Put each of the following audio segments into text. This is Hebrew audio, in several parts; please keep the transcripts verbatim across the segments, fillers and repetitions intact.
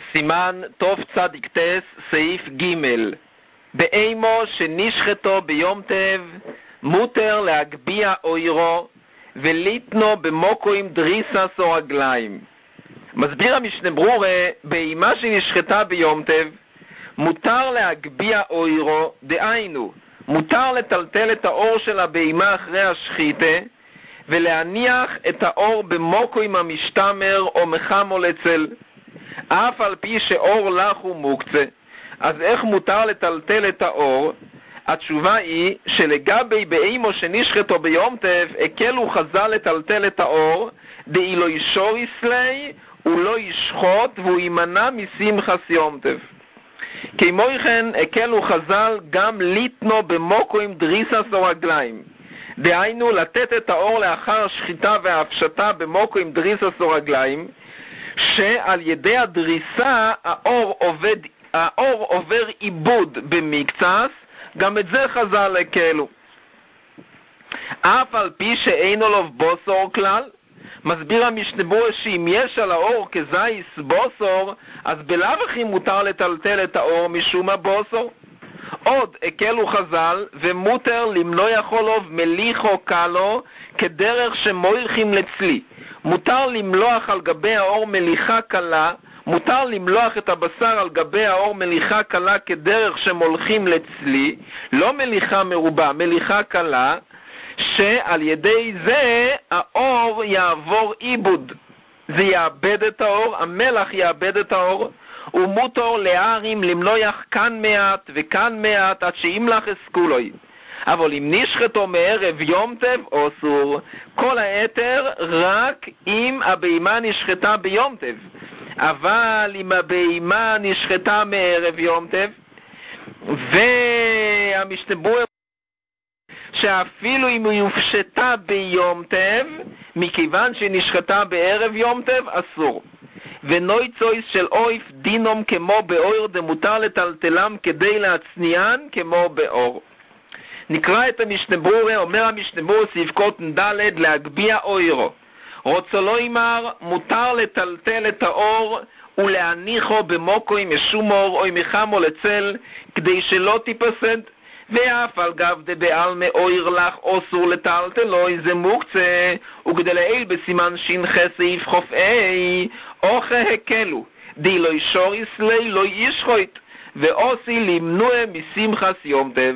סימן טוב צדיק טס סעיף ג' באימו שנשחטו ביום טב מותר להגביע אוירו וליתנו במוקוים דריסס או רגליים. מסביר המשנה ברורה, באימה שנשחטה ביום טב מותר להגביע אוירו, דהיינו מותר לטלטל את האור של הבהמה אחרי השחיטה ולהניח את האור במוקוים המשתמר או מחמו לצל, אף על פי שאור לך הוא מוקצה. אז איך מותר לטלטל את האור? התשובה היא שלגבי באימו שנשחטו ביום טב הקלו חז"ל לטלטל את האור, דאי לא ישור יסלי הוא לא ישחוט והוא יימנע משמחת יום טב. כמו כן הקלו חז"ל גם ליתנו במוקוים דריסס או רגליים, דהיינו לתת את האור לאחר השחיטה וההפשטה במוקוים דריסס או רגליים, שעל ידי הדריסה האור עובד, האור עובר עיבוד במקצס, גם את זה חז"ל הקלו. אף על פי שאינו לו בוסור כלל, מסביר המשנה ברורה שאם יש על האור כזייס בוסור, אז בלאו הכי מותר לטלטל את האור משום הבוסור. עוד הקלו חז"ל ומותר למלוא יכולוב מליחו קלו כדרך שמוילכים לצלי. מותר למלוח על גבי האור מליחה קלה, מותר למלוח את הבשר על גבי האור מליחה קלה כדרך שמולכים לצלי, לא מליחה מרובה, מליחה קלה, שעל ידי זה האור יעבור עיבוד. זה יאבד את האור, המלח יאבד את האור, ומותר להרים למלוח כאן מעט וכאן מעט עד שימלח אסכולוי. אבל אם נשחטו מערב יום טב אסור, כל היתר רק אם הבהמה נשחטה ביום טב. אבל אם הבהמה נשחטה מערב יום טב, והמשנה ברורה שאפילו אם היא הופשטה ביום טב, מכיוון שנשחטה בערב יום טב, אסור. ונוי צויס של אויף דינום כמו באור דמותר לטלטלם כדי להצניען כמו באור. נקרא את המשנה ברורה. אומר המשנה ברורה סעיף קוטן ד' להגביע אוירו. רוצה לא אמר מותר לטלטל את האור ולהניחו במוקוים משום אור או מחמו לצל כדי שלא תיפסד, ואף על גב דבעלמא אויר לך אסור לטלטלו זה מוקצה, וכדי לעיל בסימן ש"ח סעיף חוף אי אוכה הקלו די לא ישור יסלי לא ישחוט ואוסי למנוע משמחת יום טב.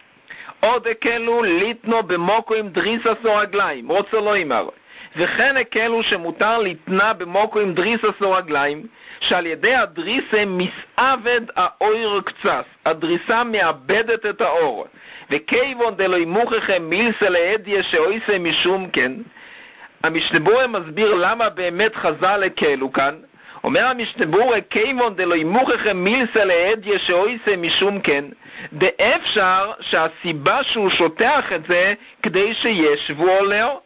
עוד הקלו ליתנו במוקוים דריסס או רגליים, רוצה לא אמר, וכן הקלו שמותר ליתנה במוקוים דריסס או רגליים, שעל ידי הדריסה מסעבד האור קצס, הדריסה מאבדת את האור, וכיוון דלוי מוכחם מילסה לעדיה שאויסה משום כן. המשנה ברורה מסביר למה באמת חז"ל הקלו כאן. אומר המשנה ברורה כיוון דלוי מוכחם מילסה לעדיה שאויסה משום כן, דאפשר שהסיבה שהוא שוטח את זה כדי שישבו עולהו,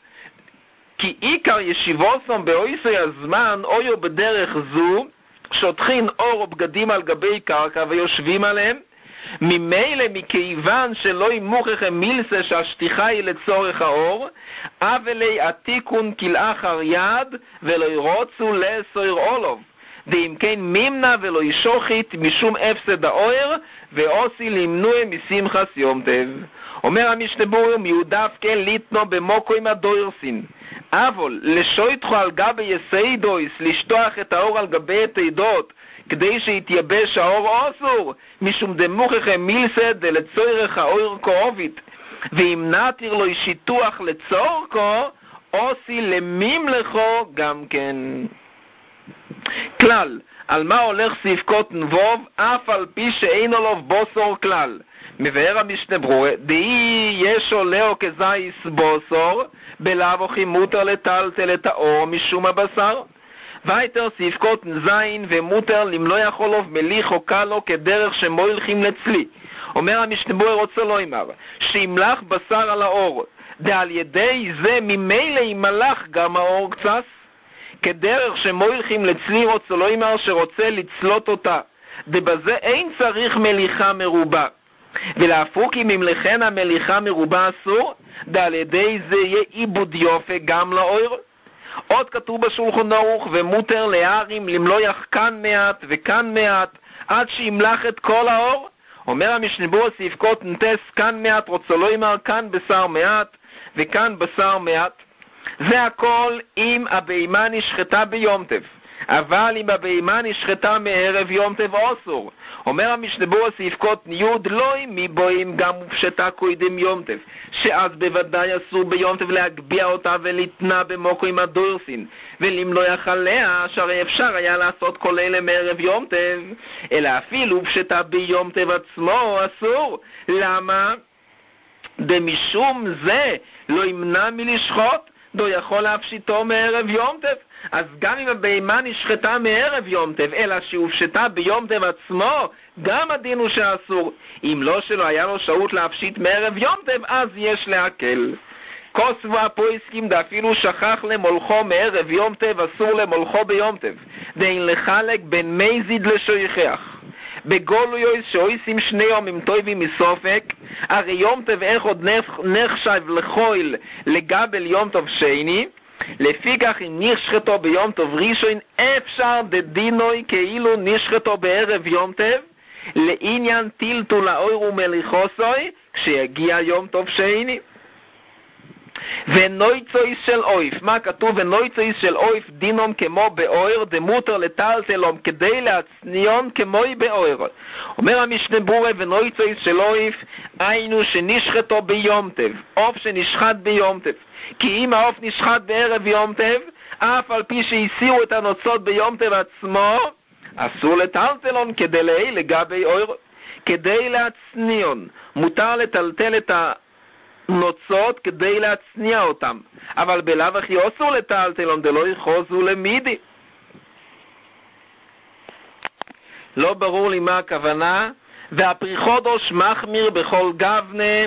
כי עיקר ישיבוסם באויסי הזמן אויו בדרך זו שוטחין אור או בגדים על גבי קרקע ויושבים עליהם, ממילא מכיוון שלא ימוכחם מילסה שהשטיחה היא לצורך האור, אבלי עתיקון כלאחר יד ולא ירוצו לסויר אולוב, ואם כן מימנה ולא ישוחית משום הפסד האור ועושי למנוע משמחת יום טב. אומר המשנה ברורה מיודף כן ליתנו במוקוים הדוירסין, אבל לשויטחו על גבי יסיידויס לשטוח את האור על גבי התעדות כדי שיתייבש האור אסור, משום דמוכחם מילסה דלצורך האור קרובית, ואם נתיר לו שיטוח לצורכו עושי למימלכו גם כן. כלל, על מה הולך סעיף קוטן ווב אף על פי שאינו לו בוסור כלל? מבאר המשנה ברורה דאי יש עולהו כזייס בוסור בלאו הכי מותר לטלטל את האור משום הבשר. ויתר סעיף קוטן זין ומותר למלוא יכולוב מליחו קלו כדרך שמוילכים לצלי. אומר המשנה ברורה רוצה לא אמר שימלח בשר על האור, דעל ידי זה ממילא ימלח גם האור קצס, כדרך שמוילכים לצלי רוצה לא אמר שרוצה לצלות אותה, דבזה אין צריך מליחה מרובה. ולהפוך אם ממלכן המליחה מרובה אסור, דעל ידי זה יהיה עיבוד יופי גם לאור. עוד כתוב בשולחן ערוך, ומותר להרים למלוח כאן מעט וכאן מעט, עד שימלח את כל האור. אומר המשנה ברורה סעיף קוט נטס, כאן מעט רוצה לא יאמר כאן בשר מעט וכאן בשר מעט. זה הכל אם הבהמה נשחטה ביום טוב, אבל אם הבהמה נשחטה מערב יום טוב אסור. אומר המשנה ברורה סעיף קוט ניוד, לא אם מבואים גם הופשטה קודם יום טוב, שאז בוודאי אסור ביום טוב להגביע אותה ולתנה במוקו עם הדורסין ולמלוח עליה, שהרי אפשר היה לעשות כל אלה מערב יום טוב, אלא אפילו הופשטה ביום טוב עצמו אסור. למה? דמשום זה לא ימנע מלשחוט, דו יכול להפשיטו מערב יום טוב. אז גם אם הבהמה נשחטה מערב יום טוב, אלא שהופשטה ביום טוב עצמו, גם הדין הוא שאסור. אם לא שלא היה לו שהות להפשיט מערב יום טוב, אז יש להקל. כוסבו הפויסקים דאפילו שכח למולכו מערב יום טוב, אסור למולכו ביום טוב. דאין לחלק בין מזיד לשויכח. בגולויוס שעושים שני יומים טובים מסופק, הרי יום טוב איך עוד נחשב לחויל לגבל יום טוב שני, לפי כך אם נשחטו ביום טוב ראשון, אפשר דדינוי כאילו נשחטו בערב יום טוב, לעניין טלטול האור ומליחוסוי, כשיגיע יום טוב שני. ונויצויס של אויף, מה כתוב? ונויצויס של אויף דינום כמו באויר, דמותר לטלטלום כדי להצניון כמו באויר. אומר המשנה ברורה, ונויצויס של אויף היינו שנשחטו ביום טוב, עוף שנשחט ביום טוב, כי אם העוף נשחט בערב יום טוב, אף על פי שהסירו את הנוצות ביום טוב עצמו, אסור לטלטלון כדי להי לגבי אויר, כדי להצניון מותר לטלטל את ה נוצות כדי להצניע אותם, אבל בלאו הכי אסור לטלטלון דלא יחוזו למידי. לא ברור לי מה הכוונה. והפריחודוש מחמיר בכל גבנה,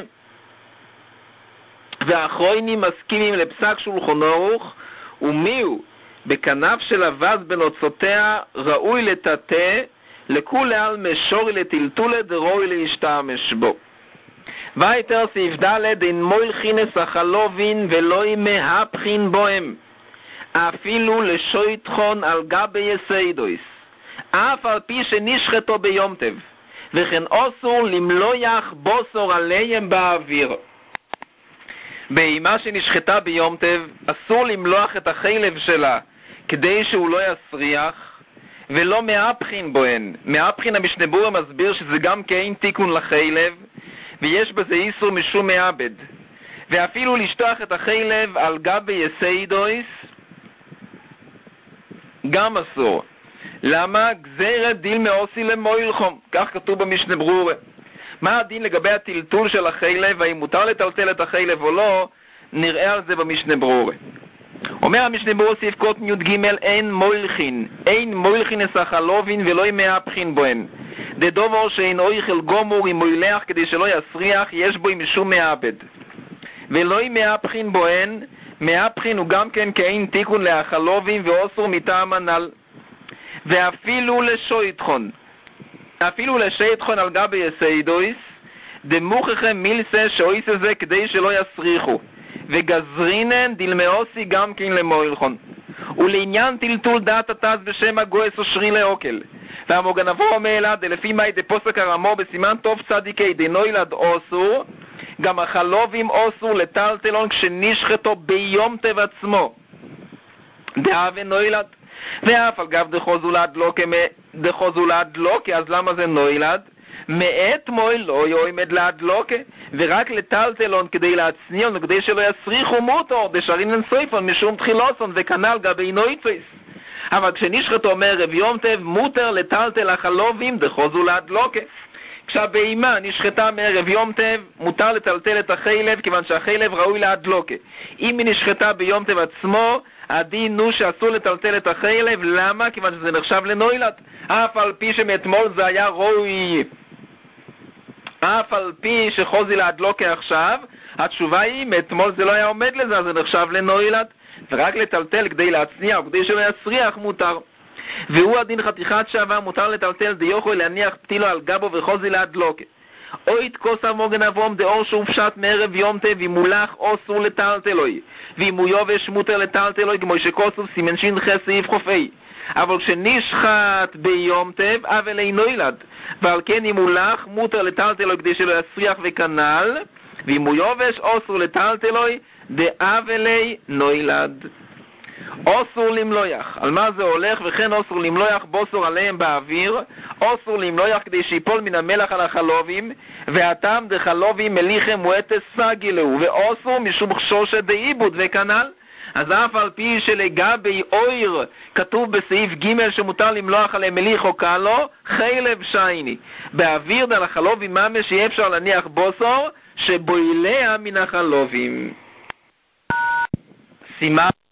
והאחרונים מסכימים לפסק שולחן ערוך, ומיהו בכנף של אבז בנוצותיה ראוי לטאטא, לכולי על משורי לטלטולה דראוי להשתמש בו. ויתר סעיף ד' אין מוילחינס החלובין ולא מהפכין בוהם, אפילו לשויטחון על גבי יסיידויס, אף על פי שנשחטו ביום טוב, וכן אסור למלוח בוסור עליהם באוויר. בהמה שנשחטה ביום טוב אסור למלוח את החלב שלה כדי שהוא לא יסריח, ולא מהפכין בוהן. מהפכין המשנה ברורה מסביר שזה גם כאין תיקון לחלב, ויש בזה איסור משום מעבד. ואפילו לשטוח את החלב על גבי יסיידויס גם אסור. למה? גזירת דיל מאוסי למוילחום, כך כתוב במשנה ברורה. מה הדין לגבי הטלטול של החלב, האם מותר לטלטל את החלב או לא? נראה על זה במשנה ברורה. אומר המשנה ברורה סעיף קוט י"ג, אין מוילחין, אין מוילחין אסחלובין ולא מהפכין בוהן. דדובר שאין אויכל גומור עם מוילח כדי שלא יסריח, יש בו משום מעבד. ולא מהפכין בוהן, מהפכין הוא גם כן כאין תיקון לאחלובים ואוסר מטעם הנ"ל. ואפילו לשויטחון, אפילו לשויטחון על גבי יסיידויס, דמוככם מילסה שאויס הזה כדי שלא יסריחו, וגזרינן דילמאוסי גם כן למוילחון. ולעניין טלטול דעת התז בשם הגויס או שרי לאוקל, והמוגנבו מאלה דלפי מי דפוסק הרמו בסימן טוב צדיקי דנוילד אוסור, גם החלובים אוסור לטלטלון כשנשחטו ביום טוב עצמו, דעה ונוילד. ואף על גב דחוזו להדלוקה, דחוזו להדלוקה, אז למה זה נוילד? מעת מויל לא יועמד להדלוקה, ורק לטלטלון כדי להצניון, כדי שלא יסריחו מוטו, דשרינן סויפון משום תחילוסון, וכנל גבי נויצויס. אבל כשנשחטו אומר רב יום טוב, מותר לטלטל החלובים דחוזו להדלוקה. כשהבהמה נשחטה מערב יום טוב, מותר לטלטל את החלב, כיוון שהחלב ראוי להדלוקה. אם היא נשחטה ביום טוב עצמו, הדין הוא שאסור לטלטל את החלב. למה? כיוון שזה נחשב לנוילד. אף על פי שמאתמול זה היה ראוי, אף על פי שחוזי להדלוקה עכשיו, התשובה היא, מאתמול זה לא היה עומד לזה, אז זה נחשב לנוילד. ורק לטלטל כדי להצניע, או כדי שלא יסריח, מותר. והוא הדין חתיכת שעבר, מותר לטלטל דיוכו להניח פתילו על גבו וחוזי להדלוקה. או יתכוס המוגן אבום דאור שהופשט מערב יום טב, אם הוא לך אוסור לטלטלוי, ואם הוא יובש מותר לטלטלוי, כמו שכוסוף סימן שין חס סעיף חופי. אבל כשנשחט ביום טב, אבל אינו ילד, ועל כן אם הוא לך מותר לטלטלוי כדי שלא יסריח וכנל, ואם הוא יובש אוסור לטלטלוי, דאבלי נוילד. אוסור למלויח, על מה זה הולך? וכן אוסור למלויח בוסור עליהם באוויר, אוסור למלויח כדי שיפול מן המלח על החלובים, והטעם דחלובים מליחם מועטס סגילו, ואוסור משום חשושת דעיבוד וכנל. אז אף על פי שלגבי אויר כתוב בסעיף ג' שמותר למלוח עליהם מליח או קלו, חלב שייני. באוויר דל החלובים ממש יהיה אפשר להניח בוסור שבויליה מן החלובים. סימן